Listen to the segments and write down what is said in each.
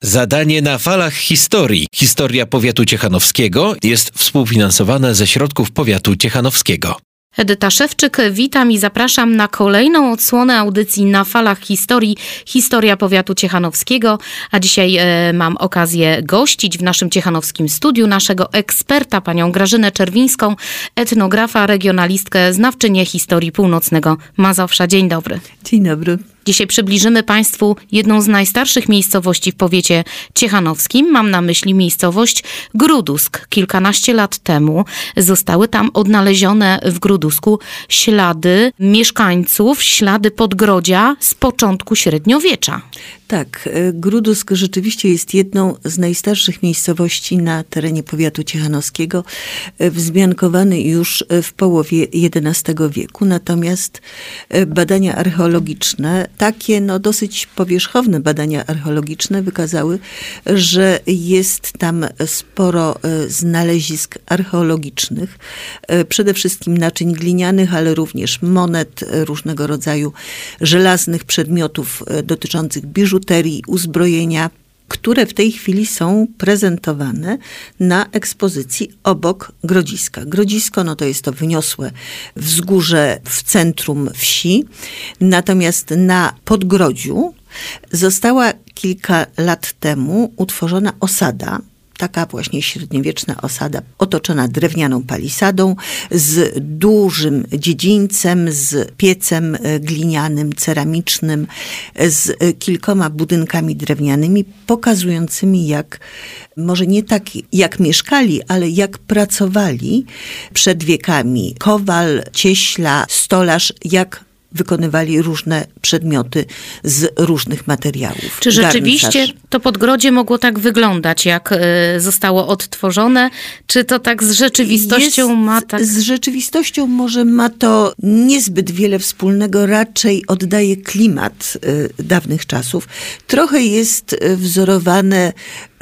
Zadanie na falach historii. Historia powiatu ciechanowskiego jest współfinansowana ze środków powiatu ciechanowskiego. Edyta Szewczyk, witam i zapraszam na kolejną odsłonę audycji Na falach historii. Historia powiatu ciechanowskiego. A dzisiaj mam okazję gościć w naszym ciechanowskim studiu naszego eksperta, panią Grażynę Czerwińską, etnografa, regionalistkę, znawczynię historii północnego Mazowsza. Dzień dobry. Dzień dobry. Dzisiaj przybliżymy Państwu jedną z najstarszych miejscowości w powiecie ciechanowskim. Mam na myśli miejscowość Grudusk. Kilkanaście lat temu zostały tam odnalezione w Grudusku ślady mieszkańców, ślady podgrodzia z początku średniowiecza. Tak, Grudusk rzeczywiście jest jedną z najstarszych miejscowości na terenie powiatu ciechanowskiego, wzmiankowany już w połowie XI wieku. Natomiast badania archeologiczne, takie dosyć powierzchowne badania archeologiczne wykazały, że jest tam sporo znalezisk archeologicznych, przede wszystkim naczyń glinianych, ale również monet, różnego rodzaju żelaznych przedmiotów dotyczących biżuterii, uzbrojenia, które w tej chwili są prezentowane na ekspozycji obok Grodziska. Grodzisko, to jest to wyniosłe wzgórze w centrum wsi, natomiast na podgrodziu została kilka lat temu utworzona osada, taka właśnie średniowieczna osada, otoczona drewnianą palisadą, z dużym dziedzińcem, z piecem glinianym, ceramicznym, z kilkoma budynkami drewnianymi, pokazującymi może nie tak jak mieszkali, ale jak pracowali przed wiekami kowal, cieśla, stolarz, jak wykonywali różne przedmioty z różnych materiałów. Czy rzeczywiście to podgrodzie mogło tak wyglądać, jak zostało odtworzone? Czy to tak z rzeczywistością ma tak? Z rzeczywistością może ma to niezbyt wiele wspólnego, raczej oddaje klimat dawnych czasów. Trochę jest wzorowane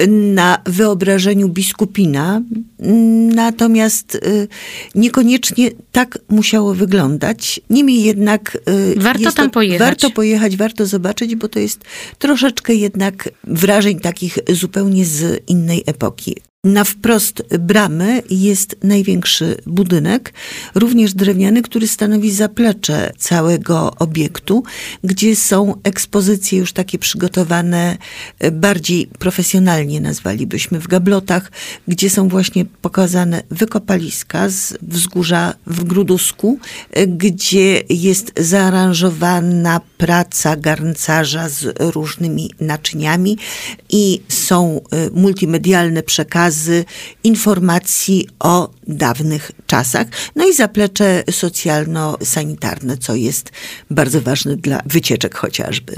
na wyobrażeniu biskupina, natomiast niekoniecznie tak musiało wyglądać. Niemniej jednak warto tam pojechać. Warto pojechać, warto zobaczyć, bo to jest troszeczkę jednak wrażeń takich zupełnie z innej epoki. Na wprost bramy jest największy budynek, również drewniany, który stanowi zaplecze całego obiektu, gdzie są ekspozycje już takie przygotowane bardziej profesjonalnie, nazwalibyśmy, w gablotach, gdzie są właśnie pokazane wykopaliska z wzgórza w Grudusku, gdzie jest zaaranżowana praca garncarza z różnymi naczyniami i są multimedialne przekazy informacji o dawnych czasach. I zaplecze socjalno-sanitarne, co jest bardzo ważne dla wycieczek chociażby.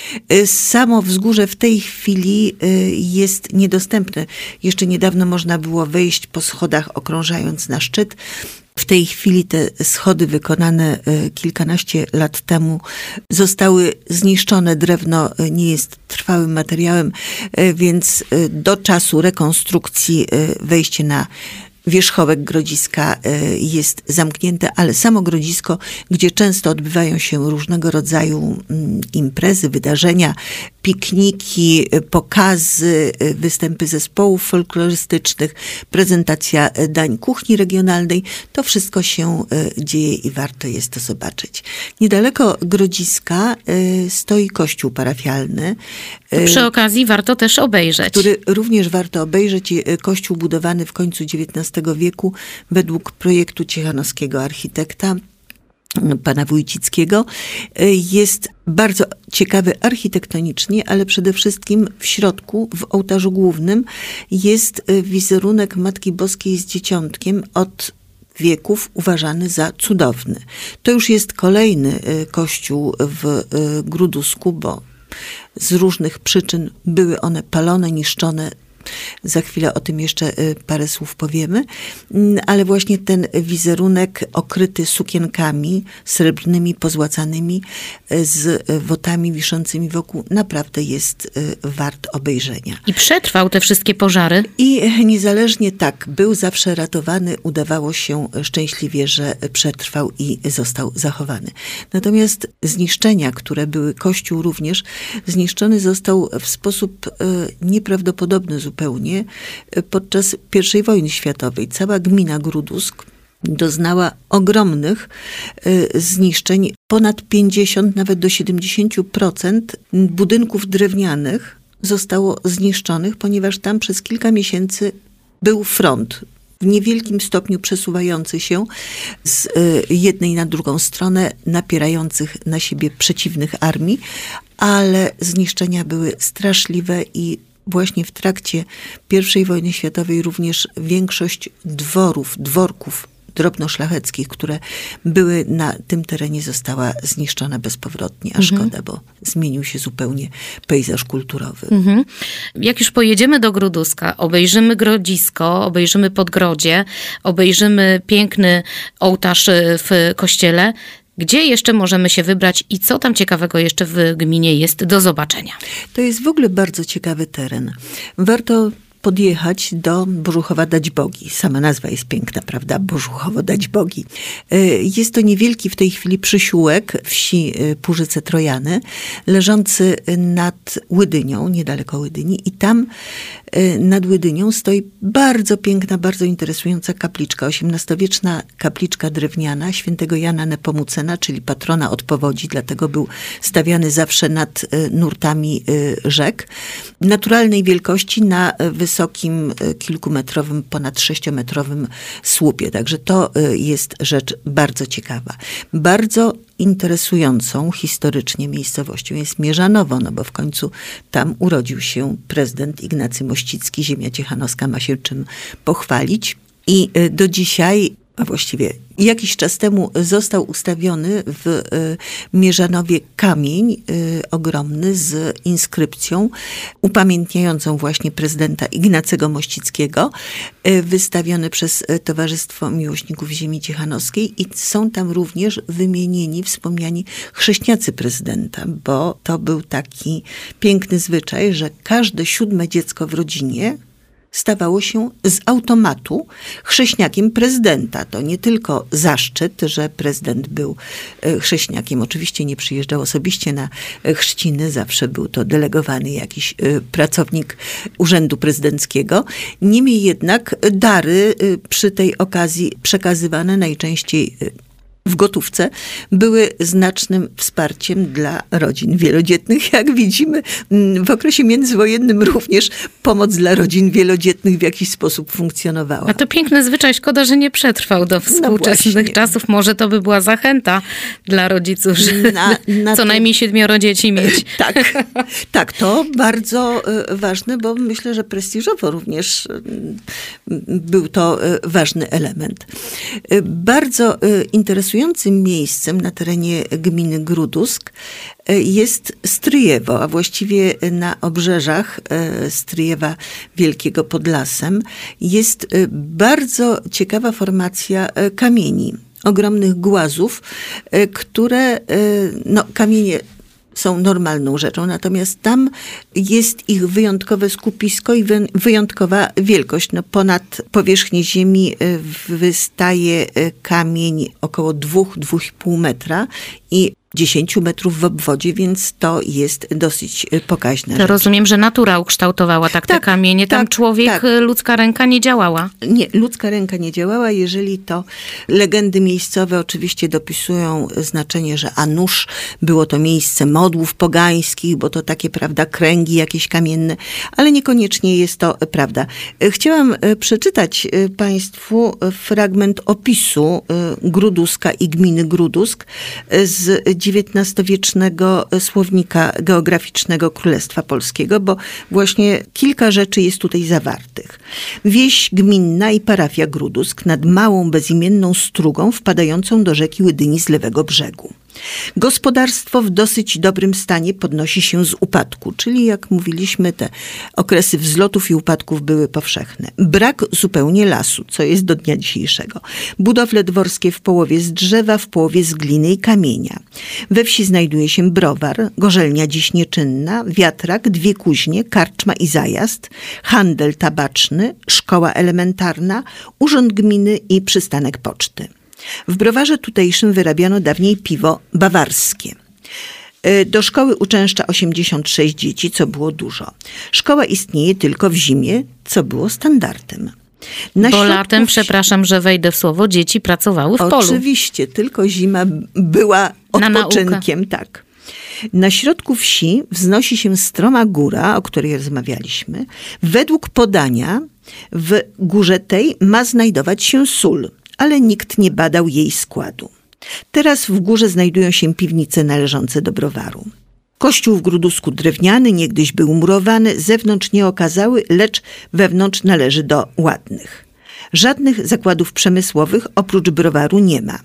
Samo wzgórze w tej chwili jest niedostępne. Jeszcze niedawno można było wejść po schodach, okrążając na szczyt. W tej chwili te schody wykonane kilkanaście lat temu zostały zniszczone. Drewno nie jest trwałym materiałem, więc do czasu rekonstrukcji wejście na wierzchołek Grodziska jest zamknięte, ale samo Grodzisko, gdzie często odbywają się różnego rodzaju imprezy, wydarzenia, pikniki, pokazy, występy zespołów folklorystycznych, prezentacja dań kuchni regionalnej, to wszystko się dzieje i warto jest to zobaczyć. Niedaleko Grodziska stoi kościół parafialny. Przy okazji warto też obejrzeć. Który również warto obejrzeć. Kościół budowany w końcu XIX wieku według projektu ciechanowskiego architekta pana Wójcickiego. Jest bardzo ciekawy architektonicznie, ale przede wszystkim w środku, w ołtarzu głównym, jest wizerunek Matki Boskiej z Dzieciątkiem od wieków uważany za cudowny. To już jest kolejny kościół w Grudusku, bo z różnych przyczyn były one palone, niszczone. Za chwilę o tym jeszcze parę słów powiemy. Ale właśnie ten wizerunek okryty sukienkami srebrnymi, pozłacanymi, z wotami wiszącymi wokół, naprawdę jest wart obejrzenia. I przetrwał te wszystkie pożary? I niezależnie tak, był zawsze ratowany, udawało się szczęśliwie, że przetrwał i został zachowany. Natomiast zniszczenia, które były, kościół również, zniszczony został w sposób nieprawdopodobny zupełnie podczas I wojny światowej. Cała gmina Grudusk doznała ogromnych zniszczeń. Ponad 50, nawet do 70% budynków drewnianych zostało zniszczonych, ponieważ tam przez kilka miesięcy był front w niewielkim stopniu przesuwający się z jednej na drugą stronę, napierających na siebie przeciwnych armii, ale zniszczenia były straszliwe i właśnie w trakcie I wojny światowej również większość dworków drobnoszlacheckich, które były na tym terenie, została zniszczona bezpowrotnie, a szkoda, bo zmienił się zupełnie pejzaż kulturowy. Jak już pojedziemy do Gruduska, obejrzymy Grodzisko, obejrzymy Podgrodzie, obejrzymy piękny ołtarz w kościele, gdzie jeszcze możemy się wybrać i co tam ciekawego jeszcze w gminie jest do zobaczenia? To jest w ogóle bardzo ciekawy teren. Warto podjechać do Bożuchowa dać Bogi. Sama nazwa jest piękna, prawda? Bożuchowo dać Bogi. Jest to niewielki w tej chwili przysiółek wsi Purzyce Trojane, leżący nad Łydynią, niedaleko Łydyni, i tam nad Łydynią stoi bardzo piękna, bardzo interesująca kapliczka, XVIII-wieczna kapliczka drewniana świętego Jana Nepomucena, czyli patrona od powodzi, dlatego był stawiany zawsze nad nurtami rzek. Naturalnej wielkości na wysokim, kilkumetrowym, ponad 6-metrowym słupie. Także to jest rzecz bardzo ciekawa. Bardzo interesującą historycznie miejscowością jest Mierzanowo, no bo w końcu tam urodził się prezydent Ignacy Mościcki. Ziemia ciechanowska ma się czym pochwalić. I do dzisiaj, a właściwie jakiś czas temu, został ustawiony w Mierzanowie kamień ogromny z inskrypcją upamiętniającą właśnie prezydenta Ignacego Mościckiego, wystawiony przez Towarzystwo Miłośników Ziemi Ciechanowskiej, i są tam również wymienieni, wspomniani chrześniacy prezydenta, bo to był taki piękny zwyczaj, że każde 7. dziecko w rodzinie stawało się z automatu chrześniakiem prezydenta. To nie tylko zaszczyt, że prezydent był chrześniakiem. Oczywiście nie przyjeżdżał osobiście na chrzciny, zawsze był to delegowany jakiś pracownik Urzędu Prezydenckiego. Niemniej jednak dary przy tej okazji przekazywane najczęściej w gotówce były znacznym wsparciem dla rodzin wielodzietnych. Jak widzimy, w okresie międzywojennym również pomoc dla rodzin wielodzietnych w jakiś sposób funkcjonowała. A to piękny zwyczaj, szkoda, że nie przetrwał do współczesnych czasów. Może to by była zachęta dla rodziców, że co najmniej 7 dzieci mieć. Tak, to bardzo ważne, bo myślę, że prestiżowo również był to ważny element. Bardzo interesującym miejscem na terenie gminy Grudusk jest Stryjewo, a właściwie na obrzeżach Stryjewa Wielkiego pod lasem jest bardzo ciekawa formacja kamieni, ogromnych głazów, które, kamienie są normalną rzeczą, natomiast tam jest ich wyjątkowe skupisko i wyjątkowa wielkość. Ponad powierzchnię ziemi wystaje kamień około 2-2,5 metra i 10 metrów w obwodzie, więc to jest dosyć pokaźne. To rozumiem, że natura ukształtowała te kamienie. Tam ludzka ręka nie działała. Nie, ludzka ręka nie działała. Jeżeli to legendy miejscowe oczywiście dopisują znaczenie, że nuż było to miejsce modłów pogańskich, bo to takie, prawda, kręgi jakieś kamienne, ale niekoniecznie jest to prawda. Chciałam przeczytać Państwu fragment opisu Gruduska i gminy Grudusk z XIX-wiecznego słownika geograficznego Królestwa Polskiego, bo właśnie kilka rzeczy jest tutaj zawartych. Wieś gminna i parafia Grudusk nad małą bezimienną strugą wpadającą do rzeki Łydyni z lewego brzegu. Gospodarstwo w dosyć dobrym stanie podnosi się z upadku, czyli jak mówiliśmy, te okresy wzlotów i upadków były powszechne. Brak zupełnie lasu, co jest do dnia dzisiejszego. Budowle dworskie w połowie z drzewa, w połowie z gliny i kamienia. We wsi znajduje się browar, gorzelnia dziś nieczynna, wiatrak, 2 kuźnie, karczma i zajazd, handel tabaczny, szkoła elementarna, urząd gminy i przystanek poczty. W browarze tutejszym wyrabiano dawniej piwo bawarskie. Do szkoły uczęszcza 86 dzieci, co było dużo. Szkoła istnieje tylko w zimie, co było standardem. Bo latem, przepraszam, że wejdę w słowo, dzieci pracowały w polu. Oczywiście, tylko zima była odpoczynkiem, tak. Na środku wsi wznosi się stroma góra, o której rozmawialiśmy. Według podania w górze tej ma znajdować się sól, ale nikt nie badał jej składu. Teraz w górze znajdują się piwnice należące do browaru. Kościół w Grudusku drewniany, niegdyś był murowany, zewnątrz nie okazały, lecz wewnątrz należy do ładnych. Żadnych zakładów przemysłowych oprócz browaru nie ma.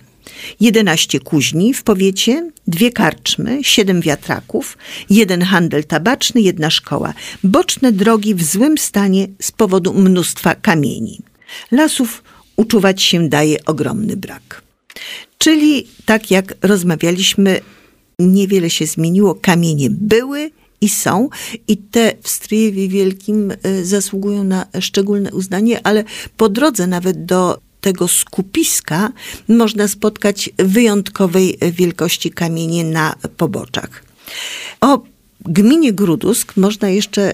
11 kuźni w powiecie, 2 karczmy, 7 wiatraków, 1 handel tabaczny, 1 szkoła. Boczne drogi w złym stanie z powodu mnóstwa kamieni. Lasów uczuwać się daje ogromny brak. Czyli tak jak rozmawialiśmy, niewiele się zmieniło. Kamienie były i są i te w Stryjewie Wielkim zasługują na szczególne uznanie, ale po drodze nawet do tego skupiska można spotkać wyjątkowej wielkości kamienie na poboczach. O gminie Grudusk można jeszcze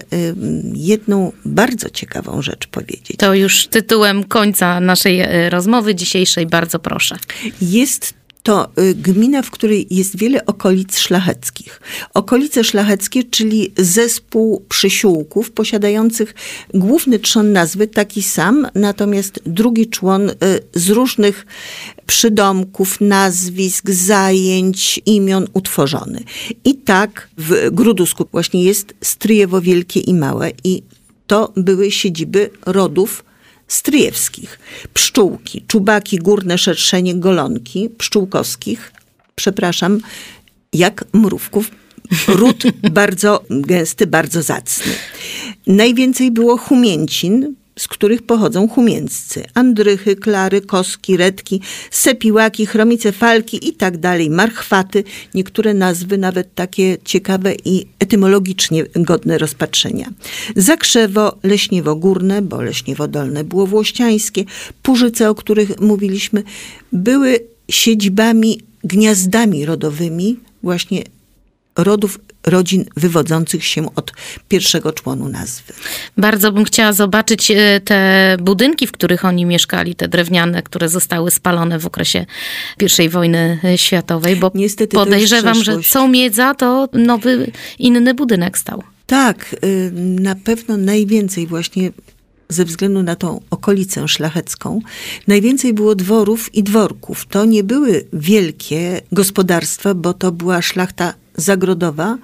jedną bardzo ciekawą rzecz powiedzieć. To już tytułem końca naszej rozmowy dzisiejszej, bardzo proszę. Jest to gmina, w której jest wiele okolic szlacheckich. Okolice szlacheckie, czyli zespół przysiółków posiadających główny trzon nazwy taki sam, natomiast drugi człon z różnych przydomków, nazwisk, zajęć, imion utworzony. I tak w Grudusku właśnie jest Stryjewo Wielkie i Małe i to były siedziby rodów stryjewskich. Pszczółki, czubaki, górne szerszenie, golonki pszczółkowskich, przepraszam, jak mrówków, ród bardzo gęsty, bardzo zacny. Najwięcej było humięcin, z których pochodzą humięccy. Andrychy, klary, koski, redki, sepiłaki, chromice, falki i tak dalej, marchwaty. Niektóre nazwy nawet takie ciekawe i etymologicznie godne rozpatrzenia. Zakrzewo, Leśniewo Górne, bo Leśniewo Dolne było włościańskie. Purzyce, o których mówiliśmy, były siedzibami, gniazdami rodowymi właśnie rodów, rodzin wywodzących się od pierwszego członu nazwy. Bardzo bym chciała zobaczyć te budynki, w których oni mieszkali, te drewniane, które zostały spalone w okresie I wojny światowej, bo niestety podejrzewam, że co miedza, to nowy, inny budynek stał. Tak, na pewno najwięcej właśnie ze względu na tą okolicę szlachecką, najwięcej było dworów i dworków. To nie były wielkie gospodarstwa, bo to była szlachta zagrodowa,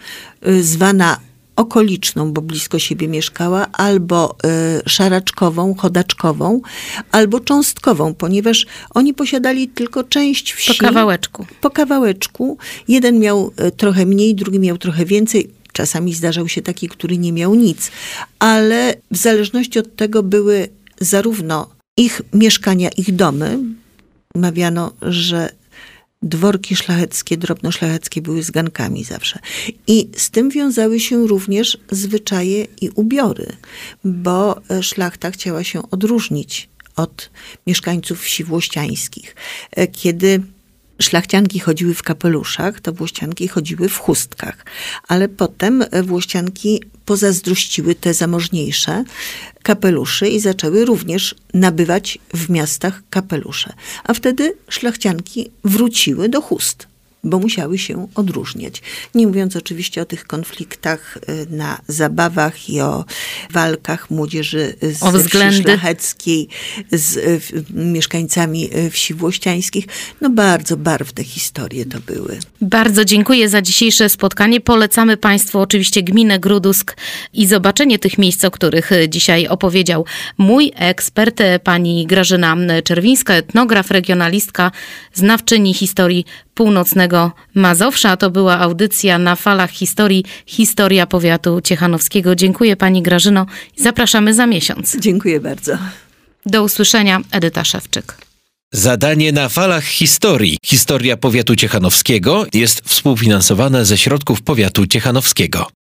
zwana okoliczną, bo blisko siebie mieszkała, albo szaraczkową, chodaczkową, albo cząstkową, ponieważ oni posiadali tylko część wsi. Po kawałeczku. Po kawałeczku. Jeden miał trochę mniej, drugi miał trochę więcej. Czasami zdarzał się taki, który nie miał nic, ale w zależności od tego były zarówno ich mieszkania, ich domy. Mawiano, że dworki szlacheckie, drobnoszlacheckie były z gankami zawsze. I z tym wiązały się również zwyczaje i ubiory, bo szlachta chciała się odróżnić od mieszkańców wsi włościańskich. Kiedy szlachcianki chodziły w kapeluszach, to włościanki chodziły w chustkach. Ale potem włościanki pozazdrościły te zamożniejsze kapeluszy i zaczęły również nabywać w miastach kapelusze. A wtedy szlachcianki wróciły do chust, bo musiały się odróżniać. Nie mówiąc oczywiście o tych konfliktach na zabawach i o walkach młodzieży z wsi szlacheckiej z mieszkańcami wsi włościańskich. No bardzo barwne historie to były. Bardzo dziękuję za dzisiejsze spotkanie. Polecamy Państwu oczywiście gminę Grudusk i zobaczenie tych miejsc, o których dzisiaj opowiedział mój ekspert, pani Grażyna Czerwińska, etnograf, regionalistka, znawczyni historii północnego Mazowsza. To była audycja Na falach historii, historia powiatu ciechanowskiego. Dziękuję pani Grażyno i zapraszamy za miesiąc. Dziękuję bardzo. Do usłyszenia, Edyta Szewczyk. Zadanie Na falach historii, historia powiatu ciechanowskiego jest współfinansowane ze środków powiatu ciechanowskiego.